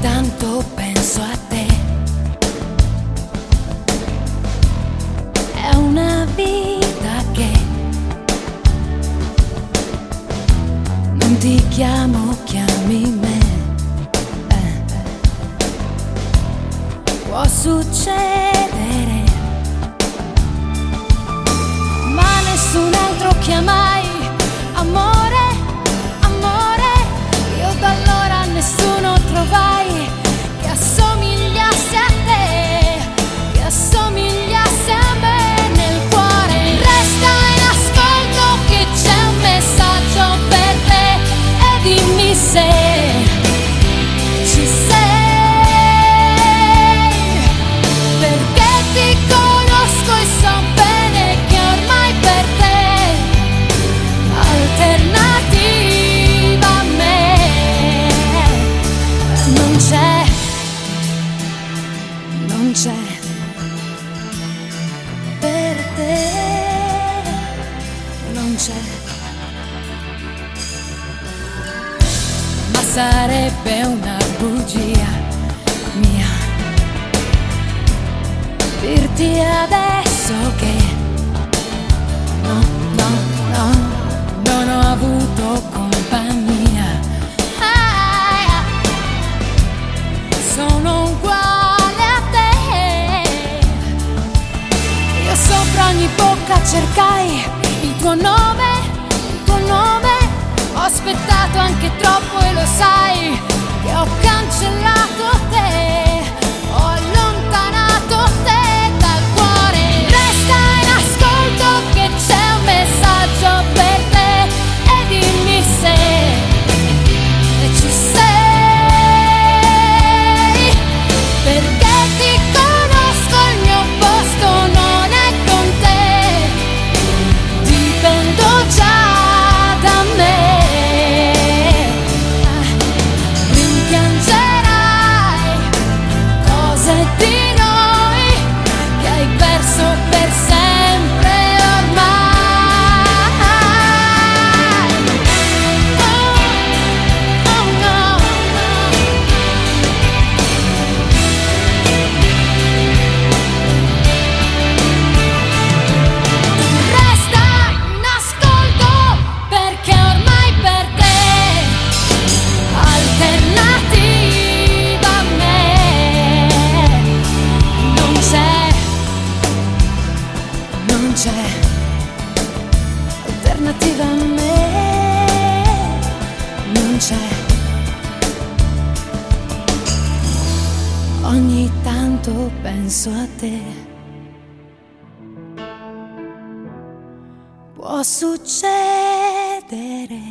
tanto penso a te. È una vita che non ti chiamo, chiami me. Può succedere, ma nessun altro chiamai. Amore, amore, io da allora nessuno trovai che assomigliasse a te, che assomigliasse a me. Nel cuore resta in ascolto che c'è un messaggio per te, e dimmi se ci sei, perché ti conosco e so bene che ormai per te alternativa a me non c'è, non c'è per te, non c'è. Ma sarebbe una bugia mia dirti adesso che no, no, no, non ho avuto compagnia. Sono uguale a te. Io sopra ogni bocca cercai il tuo nome, il tuo nome. Ho aspettato anche troppo e lo sai che ho cancellato te, ho allontanato te dal cuore. Resta in ascolto che c'è un messaggio per te, e dimmi se ci sei, perché ti conosco, il mio posto non è con te, dipendo già da me. Rimpiangerai cose di noi che hai perso per sempre ormai. Oh, oh no, resta in ascolto perché ormai per te alternativa a me non c'è, non c'è alternativa a me, non c'è. Ogni tanto penso a te. Può succedere,